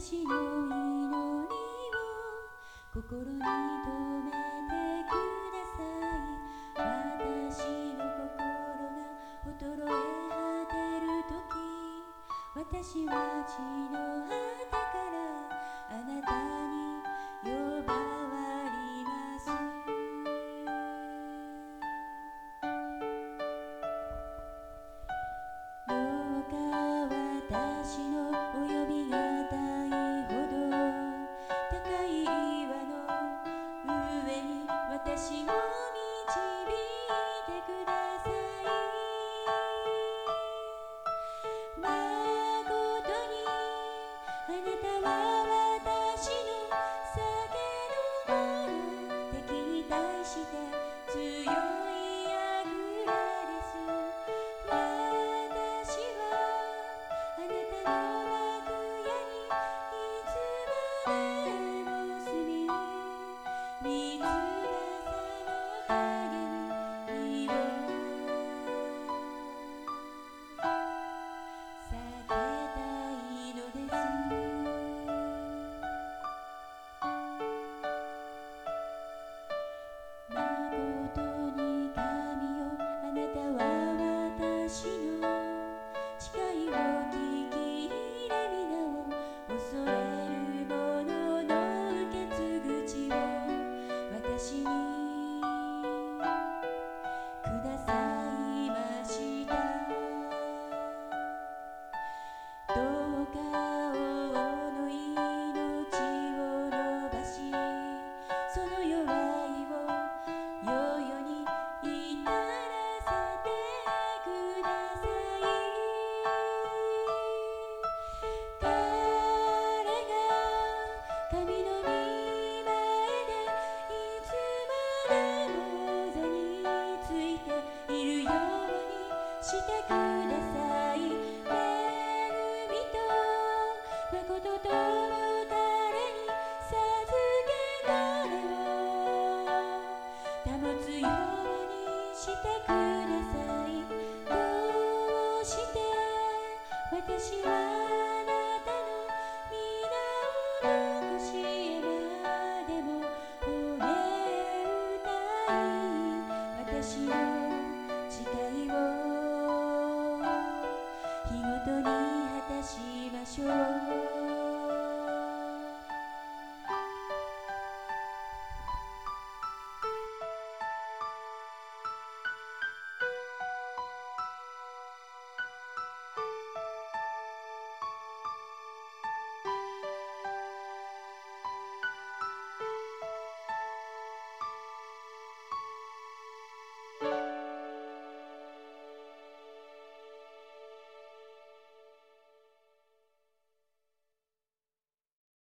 私の祈りを心に留めてください。私の心が衰え果てるとき、私は地の果てからあなたに呼ばわります。どうか私のお呼びがたいほど高い岩の上に私を導いてください。まことにあなたは私の酒の者、敵に対して強いあぐらです。私はあなたの幕屋にいつまでも住み、三翼の陰に身を避けたいのです。まことに神よ、あなたは私の誓いを聞き入れ、皆を恐れる者の受け継ぐ地を私にくださいました。どうか王の命を伸ばし、その弱いを世々に至らせてください。彼が神の御前でいつまでも座についているようにしてください。恵みと誠と彼に授けられを保つようにしてください。